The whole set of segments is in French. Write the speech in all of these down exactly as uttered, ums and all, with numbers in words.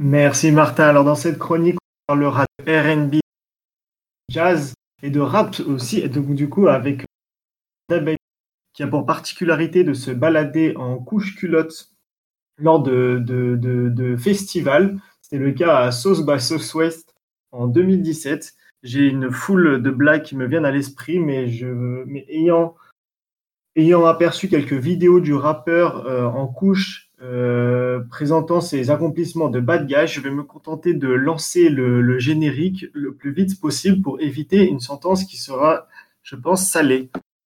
Merci Martin. Alors dans cette chronique, on parlera de R and B, jazz et de rap aussi. Et donc du coup avec Dababy qui a pour particularité de se balader en couche-culotte lors de, de, de, de festivals. C'était le cas à South by Southwest en deux mille dix-sept. J'ai une foule de blagues qui me viennent à l'esprit, mais, je, mais ayant, ayant aperçu quelques vidéos du rappeur euh, en couche euh, présentant ses accomplissements de bad guy, je vais me contenter de lancer le, le générique le plus vite possible pour éviter une sentence qui sera, je pense, salée.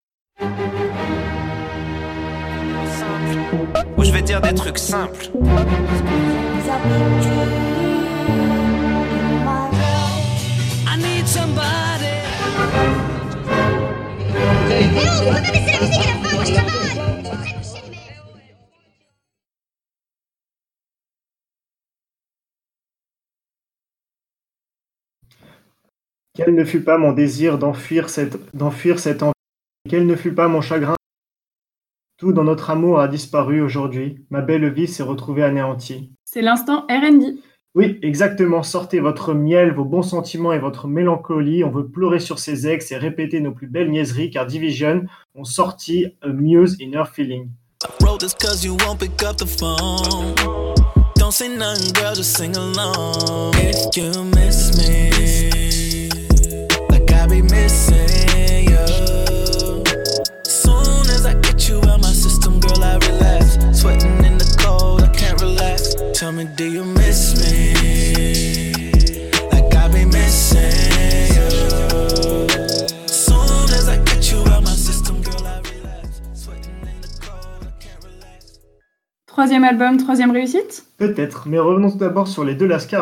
Où je vais dire des trucs simples. I need somebody. Eh oh, vous avez laissé la musique à la fin, moi je travaille. Quel ne fut pas mon désir d'enfuir cette, d'enfuir cette envie, quel ne fut pas mon chagrin. Tout dans notre amour a disparu aujourd'hui. Ma belle vie s'est retrouvée anéantie. C'est l'instant R and B. Oui, exactement. Sortez votre miel, vos bons sentiments et votre mélancolie. On veut pleurer sur ses ex et répéter nos plus belles niaiseries car Division ont sorti A Muse Inner Feeling. I wrote this cause you won't pick up the phone. Don't say nothing, girl, just sing along. If you miss me, like I be missing you. Soon as I get you out my system, girl, I relax. Sweating in the cold, I can't relax. Tell me, do you miss me? Like I be missing you. Soon as I get you out my system, girl, I relax. Sweating in the cold, I can't relax. Troisième album, troisième réussite. Peut-être, mais revenons tout d'abord sur les deux Lascar.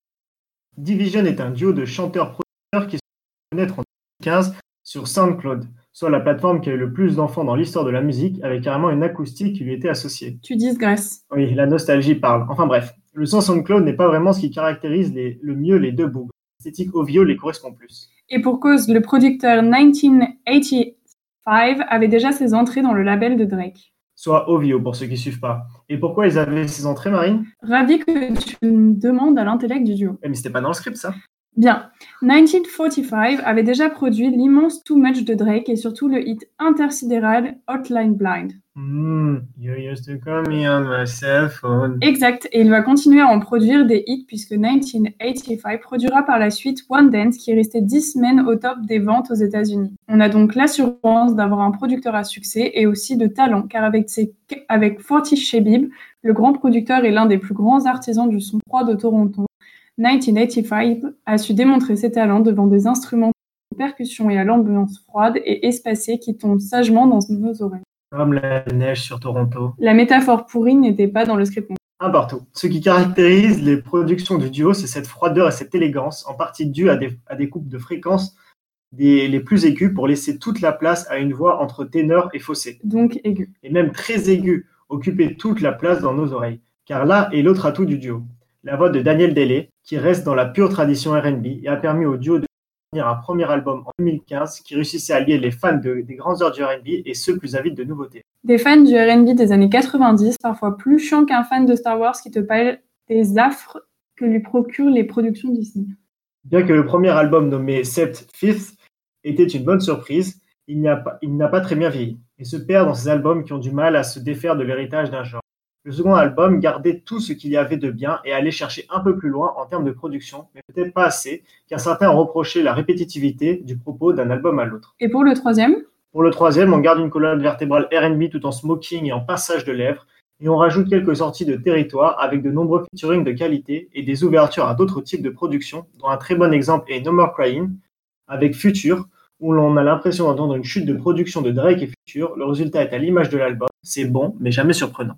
Division est un duo de chanteurs-producteurs qui se fait connaître en deux mille quinze sur SoundCloud, soit la plateforme qui a eu le plus d'enfants dans l'histoire de la musique, avec carrément une acoustique qui lui était associée. Tu digresses. Oui, la nostalgie parle. Enfin bref, le son SoundCloud n'est pas vraiment ce qui caractérise les, le mieux les deux boobs. L'esthétique O V O les correspond plus. Et pour cause, le producteur dix-neuf quatre-vingt-quinze avait déjà ses entrées dans le label de Drake. Soit O V O pour ceux qui ne suivent pas. Et pourquoi ils avaient ces entrées, Marine? Ravi que tu me demandes à l'intellect du duo. Eh, mais c'était pas dans le script, ça. Bien. dix-neuf quarante-cinq avait déjà produit l'immense Too Much de Drake et surtout le hit intersidéral Hotline Blind. Mm, you used to call me on my cell phone. Exact, et il va continuer à en produire des hits puisque dix-neuf quatre-vingt-quinze produira par la suite One Dance qui est resté dix semaines au top des ventes aux États-Unis. On a donc l'assurance d'avoir un producteur à succès et aussi de talent car avec, ses... avec forty Shebib, le grand producteur et l'un des plus grands artisans du son froid de Toronto, dix-neuf quatre-vingt-quinze a su démontrer ses talents devant des instruments de percussion et à l'ambiance froide et espacée qui tombent sagement dans nos oreilles. Comme la neige sur Toronto. La métaphore pourrie n'était pas dans le script. Un partout. Ce qui caractérise les productions du duo, c'est cette froideur et cette élégance, en partie due à des, à des coupes de fréquences des, les plus aigus pour laisser toute la place à une voix entre ténor et fausset. Donc aigu. Et même très aigu, occuper toute la place dans nos oreilles. Car là est l'autre atout du duo. La voix de Daniel Delay, qui reste dans la pure tradition R and B et a permis au duo de devenir un premier album en deux mille quinze qui réussissait à lier les fans de, des grandes heures du R and B et ceux plus avides de nouveautés. Des fans du R and B des années quatre-vingt-dix, parfois plus chiants qu'un fan de Star Wars qui te parle des affres que lui procurent les productions Disney. Bien que le premier album nommé Sept Fifth était une bonne surprise, il, n'y a pas, il n'a pas très bien vieilli et se perd dans ces albums qui ont du mal à se défaire de l'héritage d'un genre. Le second album gardait tout ce qu'il y avait de bien et allait chercher un peu plus loin en termes de production, mais peut-être pas assez, car certains ont reproché la répétitivité du propos d'un album à l'autre. Et pour le troisième ? Pour le troisième, on garde une colonne vertébrale R and B tout en smoking et en passage de lèvres, et on rajoute quelques sorties de territoire avec de nombreux featuring de qualité et des ouvertures à d'autres types de productions, dont un très bon exemple est No More Crying, avec Future, où l'on a l'impression d'entendre une chute de production de Drake et Future. Le résultat est à l'image de l'album, c'est bon, mais jamais surprenant.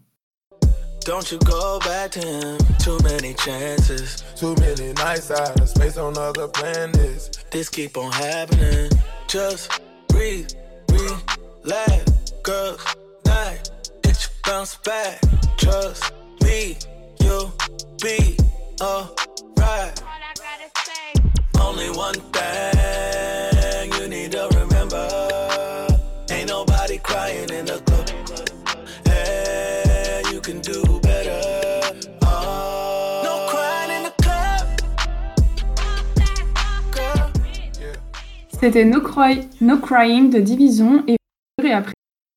Don't you go back to him, too many chances. Too many nights out of space on other planets. This keep on happening. Just breathe, relax, girls, night. Get you bounce back. Trust me, you'll be alright. Only one thing you need to remember. Ain't nobody crying in the club. Hey, you can do better. Oh, no crying C'était No, Cry- no Crying de Division et et après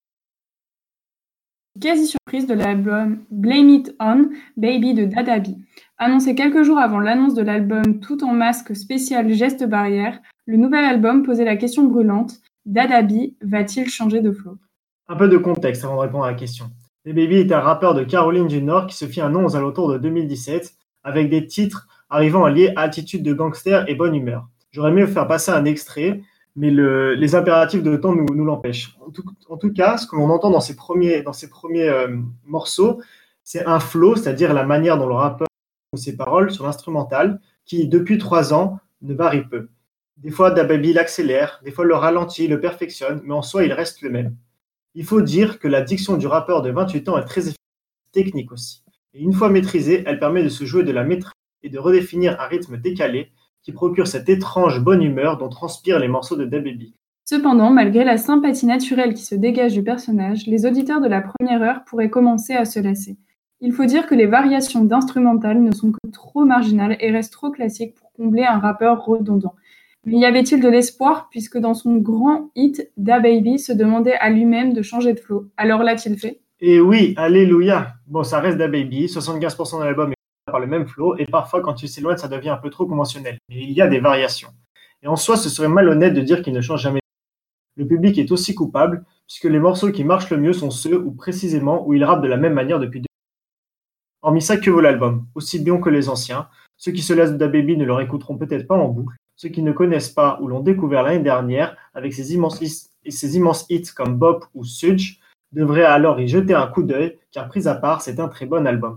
quasi surprise de l'album Blame It On Baby de Dadabi. Annoncé quelques jours avant l'annonce de l'album Tout en masque spécial Geste Barrière, le nouvel album posait la question brûlante: Dadabi va-t-il changer de flow? Un peu de contexte avant de répondre à la question. DaBaby est un rappeur de Caroline du Nord qui se fit un nom aux alentours de deux mille dix-sept avec des titres arrivant à lier attitude de gangster et bonne humeur. J'aurais aimé vous faire passer un extrait, mais le, les impératifs de temps nous, nous l'empêchent. En tout, en tout cas, ce que l'on entend dans ces premiers, dans ces premiers euh, morceaux, c'est un flow, c'est-à-dire la manière dont le rappeur joue ses paroles sur l'instrumental, qui depuis trois ans ne varie peu. Des fois, DaBaby l'accélère, des fois le ralentit, le perfectionne, mais en soi, il reste le même. Il faut dire que la diction du rappeur de vingt-huit ans est très efficace, technique aussi. Et une fois maîtrisée, elle permet de se jouer de la maîtrise et de redéfinir un rythme décalé qui procure cette étrange bonne humeur dont transpirent les morceaux de DaBaby. Cependant, malgré la sympathie naturelle qui se dégage du personnage, les auditeurs de la première heure pourraient commencer à se lasser. Il faut dire que les variations d'instrumental ne sont que trop marginales et restent trop classiques pour combler un rappeur redondant. Mais y avait-il de l'espoir, puisque dans son grand hit, DaBaby se demandait à lui-même de changer de flow. Alors l'a-t-il fait? Et oui, alléluia. Bon, ça reste DaBaby, soixante-quinze pour cent de l'album est par le même flow, et parfois quand il s'éloigne, ça devient un peu trop conventionnel. Mais il y a des variations. Et en soi, ce serait malhonnête de dire qu'il ne change jamais. Le public est aussi coupable, puisque les morceaux qui marchent le mieux sont ceux où précisément où il rappe de la même manière depuis deux ans. Hormis ça, que vaut l'album? Aussi bien que les anciens. Ceux qui se lassent de DaBaby ne le réécouteront peut-être pas en boucle. Ceux qui ne connaissent pas ou l'ont découvert l'année dernière avec ses immenses, ses immenses hits comme Bop ou Sudge devraient alors y jeter un coup d'œil, car pris à part, c'est un très bon album.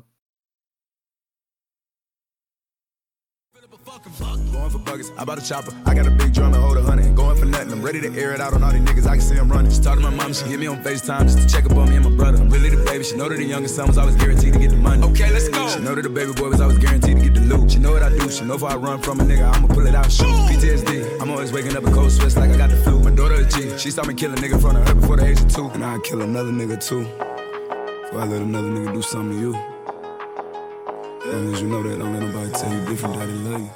Going for buggers, I bought a chopper. I got a big drum and hold a hundred. Going for nothing, I'm ready to air it out on all these niggas. I can see them running. She talked to my mom, she hit me on FaceTime just to check up on me and my brother. I'm really the baby. She know that the youngest son was always guaranteed to get the money. Okay, let's go. She know that the baby boy was always guaranteed to get the loot. She know what I do. She know if I run from a nigga, I'ma pull it out and shoot. P T S D, I'm always waking up in cold sweats like I got the flu. My daughter a G, she saw me kill a nigga in front of her before the age of two. And I'd kill another nigga too, before I let another nigga do something to you. As long as you know that, don't let nobody tell you different that they love you.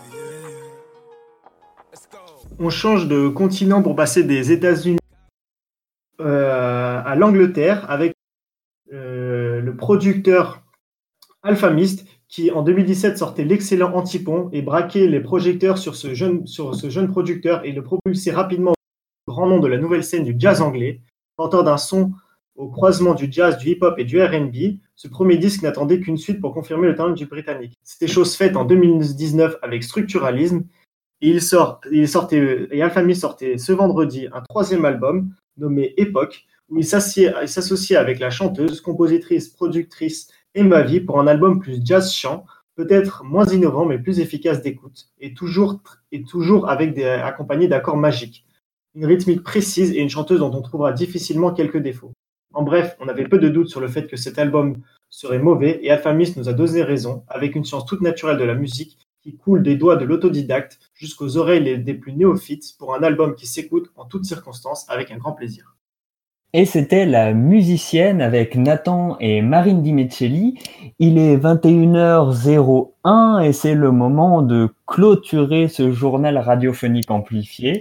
On change de continent pour passer des États-Unis euh, à l'Angleterre avec euh, le producteur Alphamist qui en deux mille dix-sept sortait l'excellent Antipon et braquait les projecteurs sur ce jeune, sur ce jeune producteur et le propulsait rapidement au grand nom de la nouvelle scène du jazz anglais. Porteur d'un son au croisement du jazz, du hip-hop et du R and B, ce premier disque n'attendait qu'une suite pour confirmer le talent du Britannique. C'était chose faite en deux mille dix-neuf avec Structuralism. Et il sort, il sortait, et Alphamist sortait ce vendredi un troisième album nommé Époque, où il s'associait avec la chanteuse, compositrice, productrice Emma V pour un album plus jazz chant, peut-être moins innovant mais plus efficace d'écoute, et toujours, et toujours avec des, accompagné d'accords magiques. Une rythmique précise et une chanteuse dont on trouvera difficilement quelques défauts. En bref, on avait peu de doutes sur le fait que cet album serait mauvais, et Alphamist nous a donné raison, avec une science toute naturelle de la musique, qui coule des doigts de l'autodidacte jusqu'aux oreilles des plus néophytes pour un album qui s'écoute en toutes circonstances avec un grand plaisir. Et c'était la musicienne avec Nathan et Marine Di Miceli. Il est vingt et une heures zéro un et c'est le moment de clôturer ce journal radiophonique amplifié.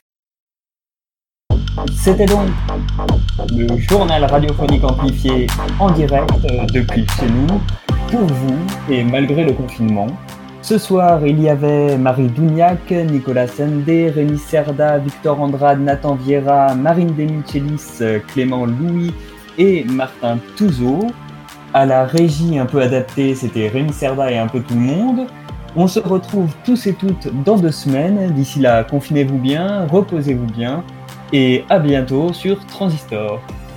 C'était donc le journal radiophonique amplifié en direct euh, depuis chez nous, pour vous et malgré le confinement. Ce soir, il y avait Marie Douniac, Nicolas Sendé, Rémi Cerda, Victor Andrade, Nathan Vieira, Marine De Michelis, Clément Louis et Martin Touzeau. À la régie un peu adaptée, c'était Rémi Cerda et un peu tout le monde. On se retrouve tous et toutes dans deux semaines. D'ici là, confinez-vous bien, reposez-vous bien et à bientôt sur Transistor.